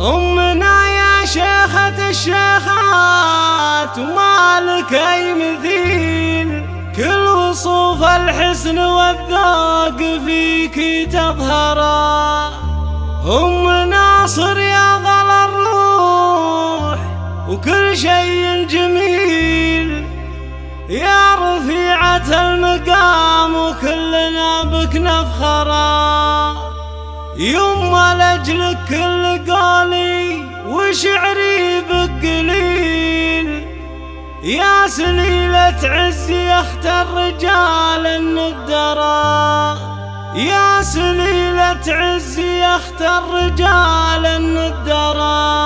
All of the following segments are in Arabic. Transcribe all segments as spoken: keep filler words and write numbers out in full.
أمنا يا شيخة الشيخات ومالك أي مثيل، كل وصوف الحسن والذوق فيك تظهرا. أم ناصر يا غلا الروح وكل شيء جميل، يا رفيعة المقام وكلنا بك نفخرا. يما لأجلك كل قولي وشعري بك قليل، يا سليلة عز يا اخت الرجال الندرا. يا سليلة عز يا اخت الرجال الندرا.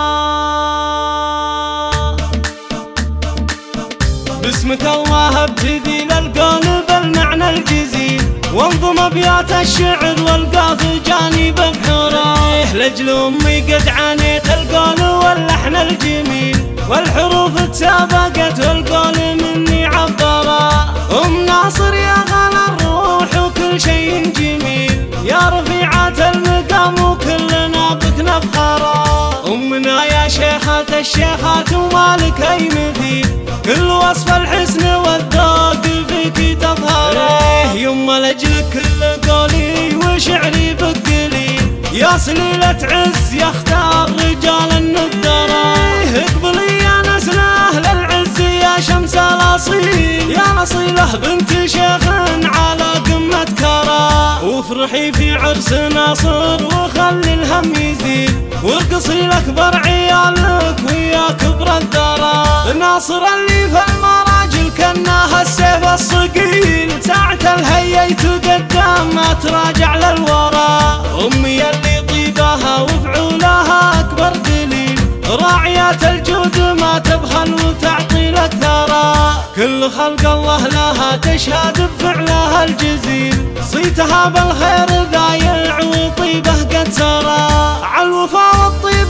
باسمك الله ابتدي للقول بالمعنى الجزيل، وانظم ابيات الشعر والقاف جانب بحوره. لاجل امي قد عانيت القول واللحن الجميل، والحروف تسابقت والقول مني عبرا. ام ناصر يا غلا الروح وكل شيء جميل، يا رفيعة المقام وكلنا بك نفخرا. امنا يا شيخة الشيخات ومالك اي مثيل، كل وصف الحسن والذوق فيك تظهر. يما لاجلك كل قولي وشعري بك قليل، يا سليلة عز يا اختار رجال الندرة. اقبلي يا نسل اهل العز يا شمس الاصيل، يا اصيله بنت شيخ على قمة كرى. وافرحي في عرس ناصر وخلي الهم يزيد، وارقصي لاكبر عيالك ويا كبر الدرى. ناصر اللي في المراجل كناها السيف الصقيل، ساعة الهييت قدام ما تراجع للورى. امي اللي طيبها وفعولها اكبر دليل، راعيات الجود ما تبخل وتعطي لك ثرى. كل خلق الله لها تشهد بفعلها الجزيل، صيتها بالخير ذايع وطيبه قد سرى. عالوفا والطيب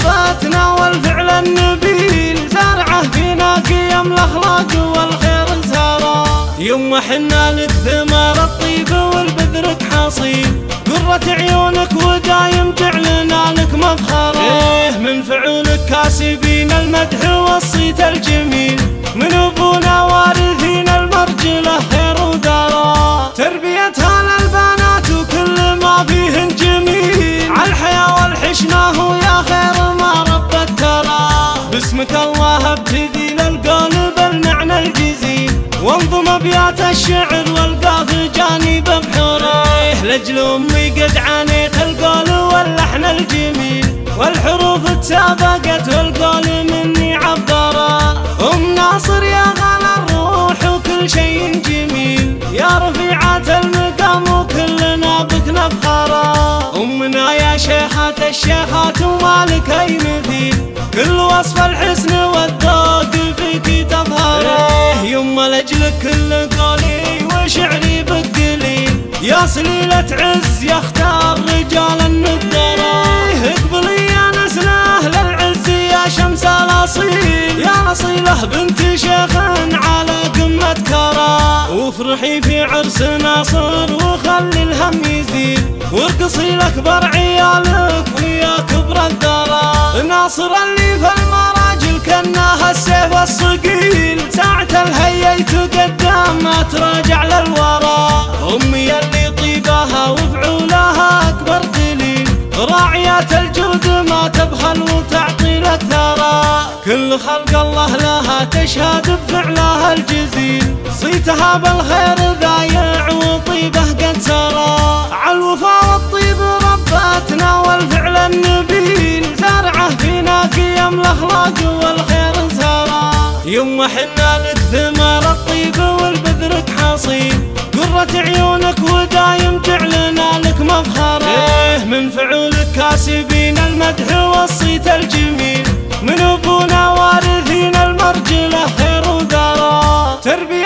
ربتنا والفعل النبيل، زارعه فينا قيم الاخلاق والخير زهرا. يما حنا لك ثمار الطيب والبذرك حصيل، قرة عيونك ودايم جعلنا لك مفخرا. إيه من فعولك كاسبين المدح والصيت الجميل، من ابونا وارثين المرجله خير ودارا. تربيتها للبنات وكل ما فيهن جميل، عالحياة والحشنة ويا خير ما ربت ترى. باسمك الله ابتدي للقول بالمعنى الجزيل، وانظم ابيات الشعر والقاف جانب بحوره. لاجل امي قد عانيت القول واللحن الجميل، والحروف تسابقت والقول مني عبرا. ام ناصر يا غلا الروح وكل شيء جميل، يا رفيعة المقام وكلنا بك نفخرا. امنا يا شيخة الشيخات ومالك اي مثيل، كل وصف الحسن والذوق فيك تظهر. يما لاجلك كل قولي وشعري بك قليل، يا سليلة عز يا اختار رجال الندرة. اقبلي يا نسل اهل العز يا شمس الاصيل، يا اصيله بنت شيخ على قمة كرى. وافرحي في عرس ناصر وخلي الهم يزيد، وارقصي لاكبر عيالك ويا كبر الدرى. ناصر اللي في المراجل كناها السيف الصقيل، ساعة الهييت قدام ما تراجع للورى. امي اللي طيبها وفعولها اكبر دليل، راعيات الجود ما تبخل وتعطي لك ثرى. كل خلق الله لها تشهد بفعلها الجزيل، صيتها بالخير ذايع وطيبه قد سرى. عالوفا والطيب ربتنا والفعل النبيل، زارعه فينا قيم الاخلاق والخير زهرا. يما حنا لك ثمار الطيب والبذرك حصيل، قرة عيونك ودايم جعلنا لك مفخرا. إيه من فعولك كاسبين المدح والصيت الجميل، من ابونا وارثين المرجله خير ودارا. تربية